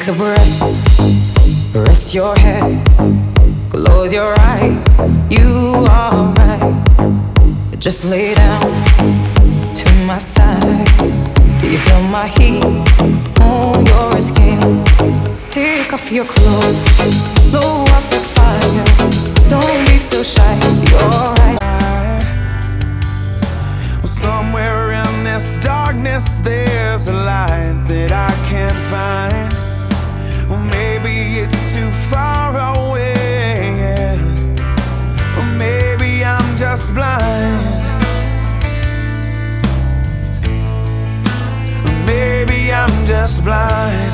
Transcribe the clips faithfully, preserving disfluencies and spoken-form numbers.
a breath, rest your head, close your eyes. You are right. Just lay down to my side. Do you feel my heat on your skin? Take off your clothes, blow up the fire. Don't be so shy, you're right. Well, somewhere in this darkness there's a light that I can't find. Well, maybe it's too far away, yeah. Or maybe I'm just blind. Or maybe I'm just blind.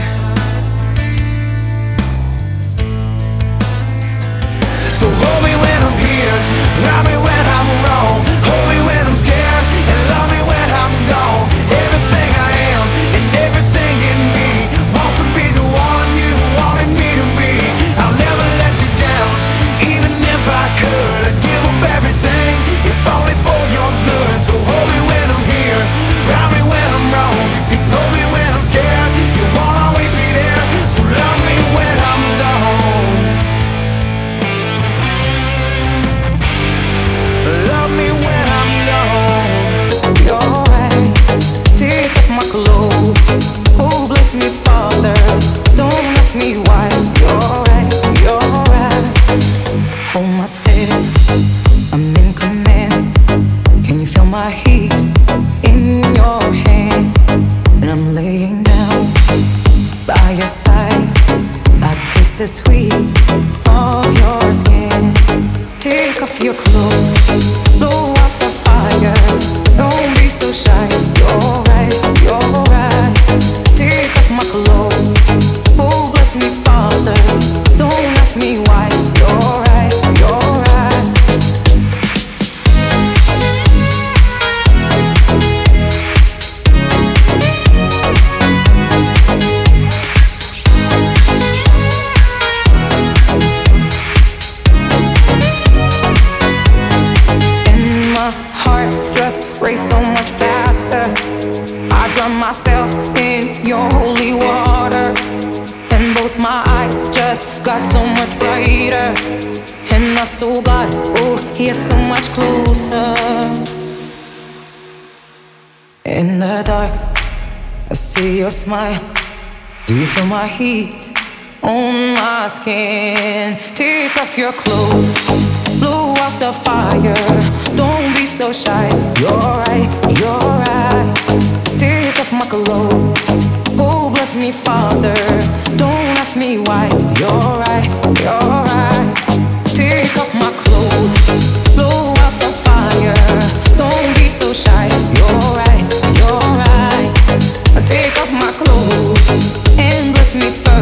So hold me when I'm here, love me when I'm wrong. Hold me when I'm scared, and love me when I'm gone. Everything I am, and everything in me wants to be the one you wanted me to be. I'll never let you down, even if I could. I'd give up everything, if only for your good. So hold me when I'm here, love me when I'm wrong. You know me when I'm scared, you won't always be there. So love me when I'm gone. Love me when I'm gone. You're right. Take off my clothes. Oh, bless me, Father. Don't ask me why. You're right. You're right. Hold my steady. I'm in command. Can you feel my heaps in your hand? And I'm laying down by your side. I taste the sweet of your skin. Take off your clothes, blow out the fire. Don't be so shy. You're right, you're right. Take off my clothes. Oh, bless me, Father. Don't ask me why. You're right, you're right. Race so much faster. I drown myself in your holy water, and both my eyes just got so much brighter. And my soul got, oh, here so much closer. In the dark, I see your smile. Do you feel my heat on my skin? Take off your clothes, blow out the fire. Don't be so shy. You're right, you're right. Take off my clothes. Oh, bless me, Father. Don't ask me why. You're right, you're right. Take off my clothes, blow out the fire. Don't be so shy. You're right, you're right. Take off my clothes and bless me, Father.